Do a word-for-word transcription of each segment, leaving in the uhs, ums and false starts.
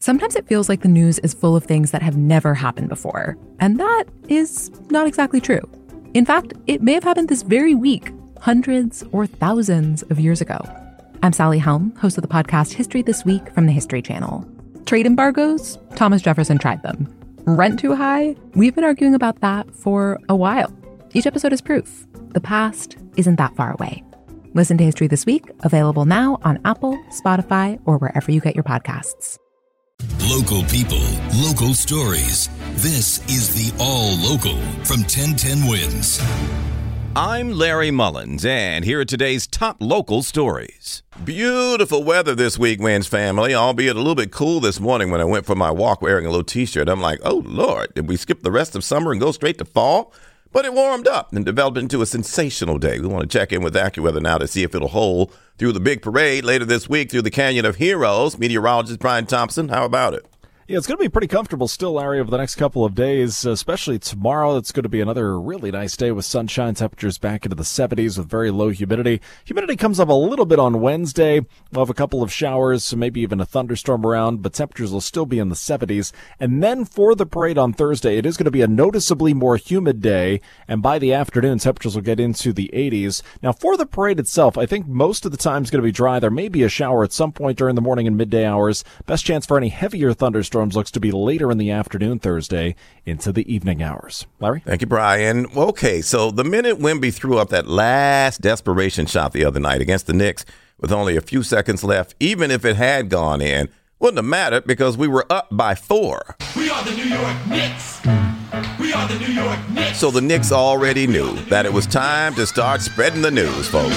Sometimes it feels like the news is full of things that have never happened before, and that is not exactly true. In fact, it may have happened this very week, hundreds or thousands of years ago. I'm Sally Helm, host of the podcast History This Week from the History Channel. Trade embargoes? Thomas Jefferson tried them. Rent too high? We've been arguing about that for a while. Each episode is proof. The past isn't that far away. Listen to History This Week, available now on Apple, Spotify, or wherever you get your podcasts. Local people, local stories. This is the All Local from ten ten Wins. I'm Larry Mullins, and here are today's top local stories. Beautiful weather this week, Wins family, albeit a little bit cool this morning when I went for my walk wearing a little t-shirt. I'm like, oh, Lord, did we skip the rest of summer and go straight to fall? But it warmed up and developed into a sensational day. We want to check in with AccuWeather now to see if it'll hold through the big parade later this week through the Canyon of Heroes. Meteorologist Brian Thompson, how about it? Yeah, it's going to be pretty comfortable still, Larry, over the next couple of days, especially tomorrow. It's going to be another really nice day with sunshine, temperatures back into the seventies with very low humidity. Humidity comes up a little bit on Wednesday. We'll have a couple of showers, so maybe even a thunderstorm around, but temperatures will still be in the seventies. And then for the parade on Thursday, it is going to be a noticeably more humid day, and by the afternoon, temperatures will get into the eighties. Now, for the parade itself, I think most of the time is going to be dry. There may be a shower at some point during the morning and midday hours. Best chance for any heavier thunderstorms looks to be later in the afternoon Thursday into the evening hours. Larry? Thank you, Brian. Okay, so the minute Wemby threw up that last desperation shot the other night against the Knicks with only a few seconds left, even if it had gone in, wouldn't have mattered because we were up by four. We are the New York Knicks. We are the New York Knicks. So the Knicks already knew that it was time to start spreading the news, folks.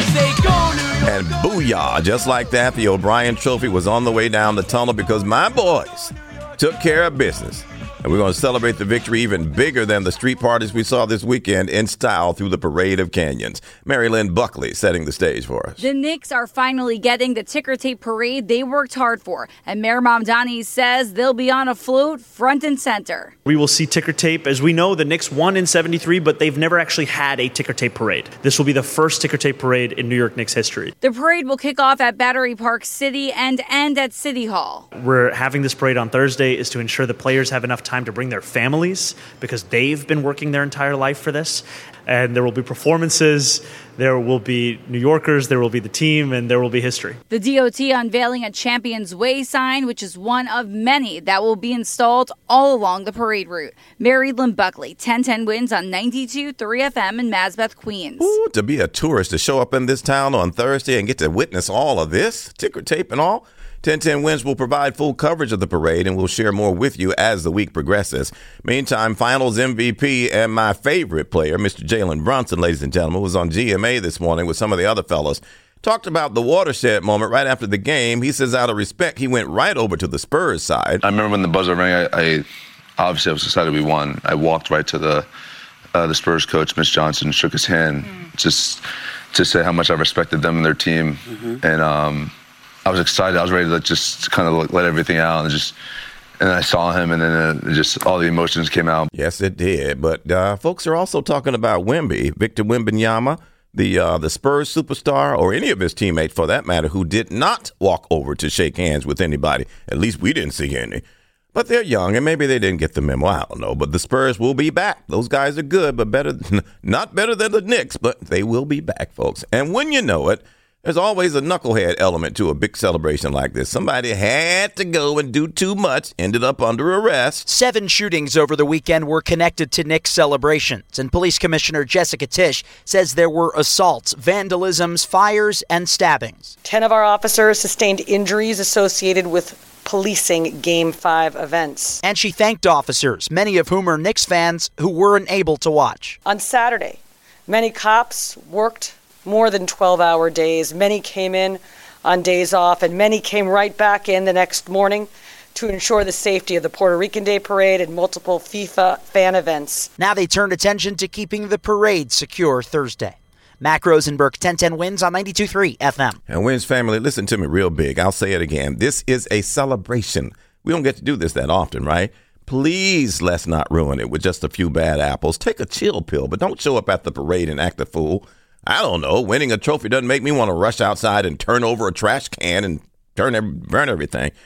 And booyah, just like that, the O'Brien Trophy was on the way down the tunnel because my boys took care of business. And we're going to celebrate the victory even bigger than the street parties we saw this weekend in style through the Parade of Canyons. Mary Lynn Buckley setting the stage for us. The Knicks are finally getting the ticker tape parade they worked hard for. And Mayor Mamdani says they'll be on a float front and center. We will see ticker tape. As we know, the Knicks won in seventy-three, but they've never actually had a ticker tape parade. This will be the first ticker tape parade in New York Knicks history. The parade will kick off at Battery Park City and end at City Hall. We're having this parade on Thursday is to ensure the players have enough time to bring their families because they've been working their entire life for this. And there will be performances, there will be New Yorkers, there will be the team, and there will be history. The D O T unveiling a Champions Way sign, which is one of many that will be installed all along the parade route. Mary Lynn Buckley, ten ten Wins on ninety-two point three F M in Masbeth, Queens. Ooh, to be a tourist, to show up in this town on Thursday and get to witness all of this, ticker tape and all. ten ten Wins will provide full coverage of the parade, and we'll share more with you as the week progresses. Meantime, Finals M V P and my favorite player, Mister Jalen Brunson, ladies and gentlemen, was on G M A this morning with some of the other fellas. Talked about the watershed moment right after the game. He says out of respect, he went right over to the Spurs side. I remember when the buzzer rang, I, I obviously I was excited we won. I walked right to the uh, the Spurs coach, Mitch Johnson, shook his hand, mm. just to say how much I respected them and their team. Mm-hmm. And, um, I was excited. I was ready to just kind of let everything out, and just, and then I saw him, and then uh, just all the emotions came out. Yes, it did. But uh, folks are also talking about Wemby, Victor Wembanyama, the uh, the Spurs superstar, or any of his teammates for that matter, who did not walk over to shake hands with anybody. At least we didn't see any. But they're young, and maybe they didn't get the memo. I don't know. But the Spurs will be back. Those guys are good, but better, not better than the Knicks, but they will be back, folks. And when you know it, there's always a knucklehead element to a big celebration like this. Somebody had to go and do too much, ended up under arrest. Seven shootings over the weekend were connected to Knicks celebrations, and Police Commissioner Jessica Tisch says there were assaults, vandalisms, fires, and stabbings. Ten of our officers sustained injuries associated with policing Game five events. And she thanked officers, many of whom are Knicks fans, who weren't able to watch. On Saturday, many cops worked more than twelve-hour days. Many came in on days off, and many came right back in the next morning to ensure the safety of the Puerto Rican Day Parade and multiple FIFA fan events. Now they turned attention to keeping the parade secure Thursday. Mac Rosenberg, ten ten Wins on ninety-two point three F M. And Wins family, listen to me real big. I'll say it again. This is a celebration. We don't get to do this that often, right? Please let's not ruin it with just a few bad apples. Take a chill pill, but don't show up at the parade and act a fool. I don't know. Winning a trophy doesn't make me want to rush outside and turn over a trash can and turn every, burn everything.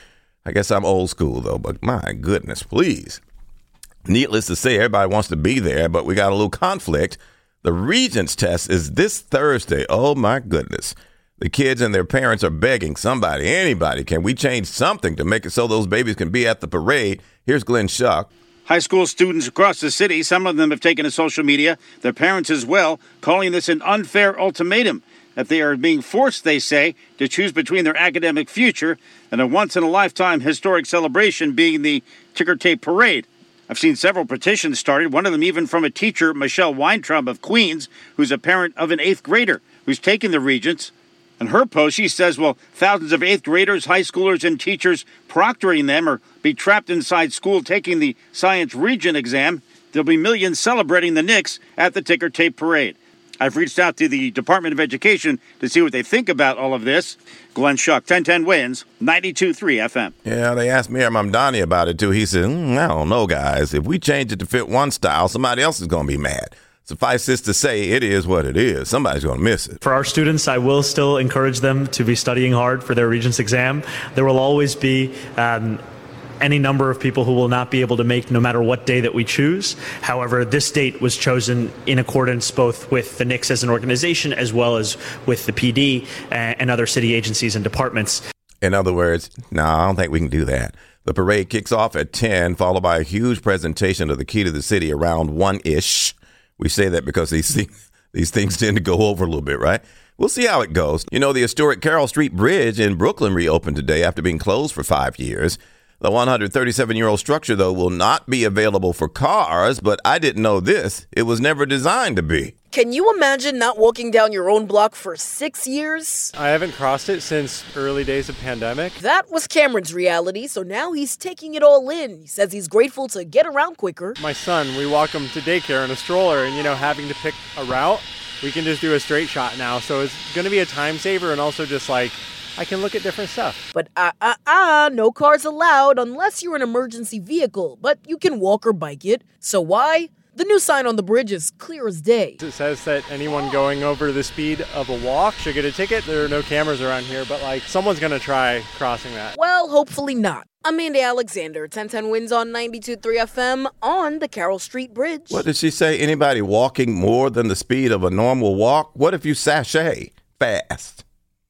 I guess I'm old school, though, but my goodness, please. Needless to say, everybody wants to be there, but we got a little conflict. The Regents test is this Thursday. Oh, my goodness. The kids and their parents are begging somebody, anybody, can we change something to make it so those babies can be at the parade? Here's Glenn Schuck. High school students across the city, some of them have taken to social media, their parents as well, calling this an unfair ultimatum. That they are being forced, they say, to choose between their academic future and a once-in-a-lifetime historic celebration being the ticker tape parade. I've seen several petitions started, one of them even from a teacher, Michelle Weintraub of Queens, who's a parent of an eighth grader who's taking the Regents. In her post, she says, well, thousands of eighth graders, high schoolers, and teachers proctoring them or be trapped inside school taking the Science Regent exam. There'll be millions celebrating the Knicks at the ticker tape parade. I've reached out to the Department of Education to see what they think about all of this. Glenn Schuck, ten ten Wins, ninety-two point three F M. Yeah, they asked Mayor Mamdani about it, too. He said, mm, I don't know, guys. If we change it to fit one style, somebody else is going to be mad. Suffice this to say, it is what it is. Somebody's going to miss it. For our students, I will still encourage them to be studying hard for their Regents exam. There will always be um, any number of people who will not be able to make no matter what day that we choose. However, this date was chosen in accordance both with the Knicks as an organization as well as with the P D and other city agencies and departments. In other words, no, I don't think we can do that. The parade kicks off at ten, followed by a huge presentation of the key to the city around one-ish. We say that because these things, these things tend to go over a little bit, right? We'll see how it goes. You know, the historic Carroll Street Bridge in Brooklyn reopened today after being closed for five years. The one hundred thirty-seven-year-old structure, though, will not be available for cars, but I didn't know this. It was never designed to be. Can you imagine not walking down your own block for six years? I haven't crossed it since early days of pandemic. That was Cameron's reality, so now he's taking it all in. He says he's grateful to get around quicker. My son, we walk him to daycare in a stroller, and, you know, having to pick a route, we can just do a straight shot now. So it's going to be a time saver and also just like, I can look at different stuff. But uh, uh, uh, no cars allowed unless you're an emergency vehicle, but you can walk or bike it. So why? The new sign on the bridge is clear as day. It says that anyone going over the speed of a walk should get a ticket. There are no cameras around here, but like someone's going to try crossing that. Well, hopefully not. Amanda Alexander, ten ten Wins on ninety-two point three F M on the Carroll Street Bridge. What did she say? Anybody walking more than the speed of a normal walk? What if you sashay fast?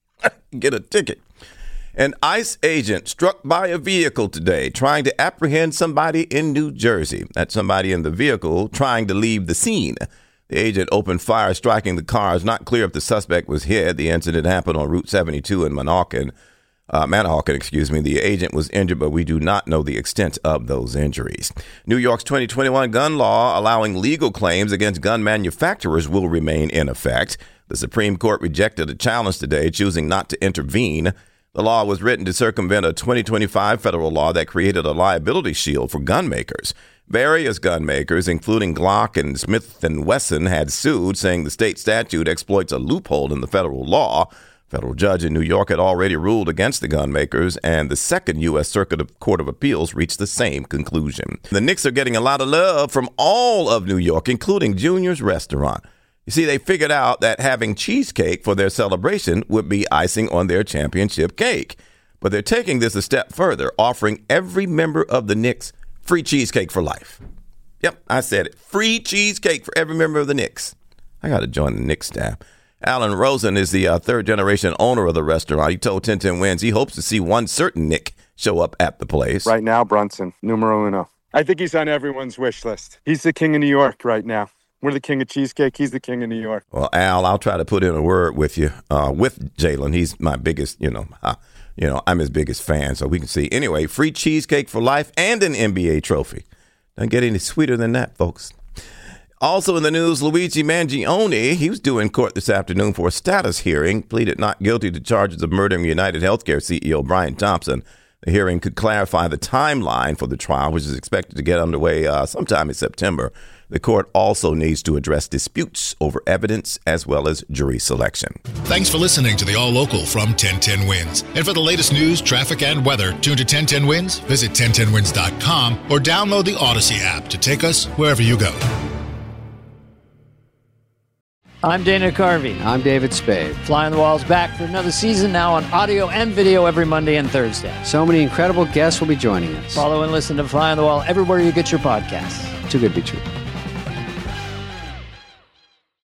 Get a ticket. An ICE agent struck by a vehicle today trying to apprehend somebody in New Jersey. That's somebody in the vehicle trying to leave the scene. The agent opened fire, striking the car. It's not clear if the suspect was hit. The incident happened on Route seventy-two in Manahawkin. Uh, Manahawkin, excuse me. The agent was injured, but we do not know the extent of those injuries. New York's twenty twenty-one gun law allowing legal claims against gun manufacturers will remain in effect. The Supreme Court rejected a challenge today, choosing not to intervene. The law was written to circumvent a twenty twenty-five federal law that created a liability shield for gun makers. Various gun makers, including Glock and Smith and Wesson, had sued, saying the state statute exploits a loophole in the federal law. A federal judge in New York had already ruled against the gun makers, and the Second U S Circuit Court of Appeals reached the same conclusion. The Knicks are getting a lot of love from all of New York, including Junior's Restaurant. You see, they figured out that having cheesecake for their celebration would be icing on their championship cake. But they're taking this a step further, offering every member of the Knicks free cheesecake for life. Yep, I said it. Free cheesecake for every member of the Knicks. I got to join the Knicks staff. Alan Rosen is the uh, third-generation owner of the restaurant. He told ten ten Wins he hopes to see one certain Knick show up at the place. Right now, Brunson, numero uno. I think he's on everyone's wish list. He's the king of New York right now. We're the king of cheesecake. He's the king of New York. Well, Al, I'll try to put in a word with you, uh, with Jalen. He's my biggest, you know, uh, you know, I'm his biggest fan, so we can see. Anyway, free cheesecake for life and an N B A trophy. Doesn't get any sweeter than that, folks. Also in the news, Luigi Mangione, he was due in court this afternoon for a status hearing, pleaded not guilty to charges of murdering United Healthcare C E O Brian Thompson. The hearing could clarify the timeline for the trial, which is expected to get underway uh, sometime in September. The court also needs to address disputes over evidence as well as jury selection. Thanks for listening to the All Local from ten ten Wins. And for the latest news, traffic, and weather, tune to ten ten Wins, visit ten ten wins dot com, or download the Odyssey app to take us wherever you go. I'm Dana Carvey. I'm David Spade. Fly on the Wall's back for another season, now on audio and video every Monday and Thursday. So many incredible guests will be joining us. Follow and listen to Fly on the Wall everywhere you get your podcasts. Too good to be true.